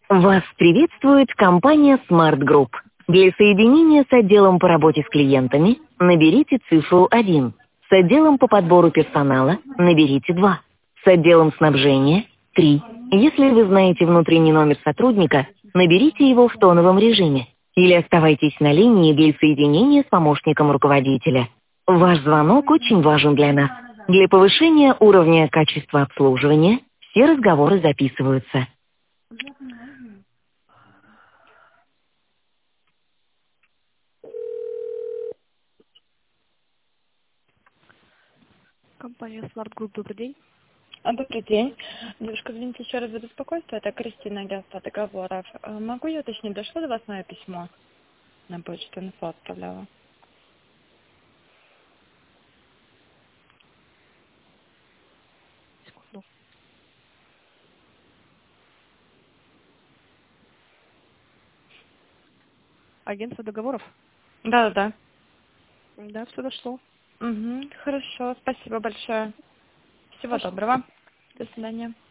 Вас приветствует компания Smart Group. Для соединения с отделом по работе с клиентами наберите цифру 1. С отделом по подбору персонала наберите 2. С отделом снабжения 3. Если вы знаете внутренний номер сотрудника, наберите его в тоновом режиме или оставайтесь на линии для соединения с помощником руководителя. Ваш звонок очень важен для нас. Для повышения уровня качества обслуживания все разговоры записываются. Компания Smart Group, добрый день. Добрый день. Девушка, извините, еще раз за беспокойство. Это Кристина, агентство договоров. Могу я уточнить, дошло до вас мое письмо? На почту инфо отправляла. Секунду. Агентство договоров? Да. Да, все дошло. Угу, хорошо, спасибо большое. Всего Пожалуйста. доброго. До свидания.